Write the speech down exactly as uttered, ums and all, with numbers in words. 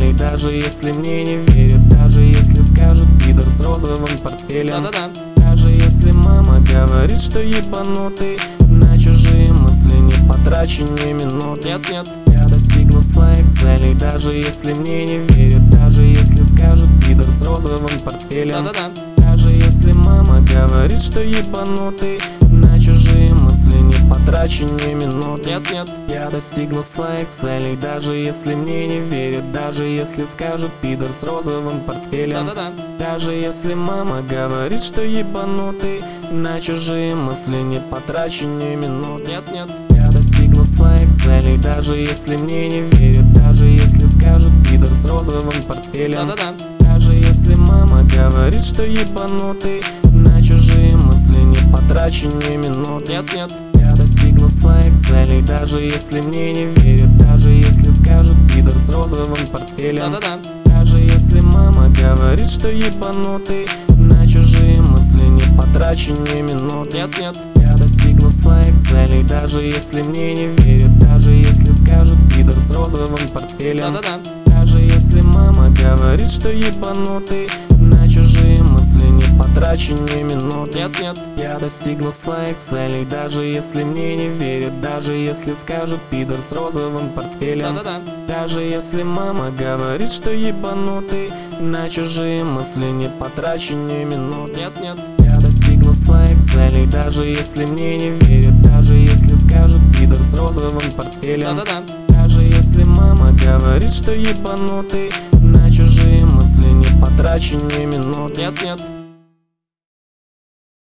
целей. Даже если мне не верят, даже если скажут пидор с розовым портфелем. Да-да-да. Даже если мама говорит, что ебанутый, на чужие мысли не потрачу ни минуты. Нет-нет. Я достигну своих целей, даже если мне не верят, даже если скажут пидор с розовым портфелем. Да-да-да. Даже если мама говорит, что ебанутый, на чужие мысли не потрачу ни минуты. Нет-нет. Я достигну своих целей, даже если мне не верят, даже если скажут пидор с розовым портфелем. Да-да-да. Даже если мама говорит, что ебанутый, на чужие мысли не потрачу ни минуты. Нет-нет. Я достигну своих целей, даже если мне не верят, даже если скажут пидор с розовым портфелем. Да-да-да. Даже если мама говорит, что ебанутый, на чужие мысли не потрачу ни минуты. Нет-нет. Я достигну своих целей, даже если мне не верят, даже если скажут пидор с розовым портфелем. Да-да-да. Даже если мама говорит, что ебанутый, на чужие мысли не потрачу ни минуты. Нет-нет. Я достигну своих целей, даже если мне не верят, даже если скажут пидор с розовым портфелем. Да-да-да. Даже если мама говорит, что ебанутый, на чужие мысли не потрачу ни минуты. Нет-нет. Я достигну своих целей, даже если мне не верят, даже если скажут пидор с розовым портфелем. Да-да-да. Даже если мама говорит, что ебанутый, на чужие мысли не потрачу ни минуты. Нет-нет. Я достигну своих целей, даже если мне не верят, даже если скажут пидор с розовым портфелем. Да-да-да. Даже если мама говорит, что ебанутый, на чужие мысли не потрачу ни минуты. Нет-нет.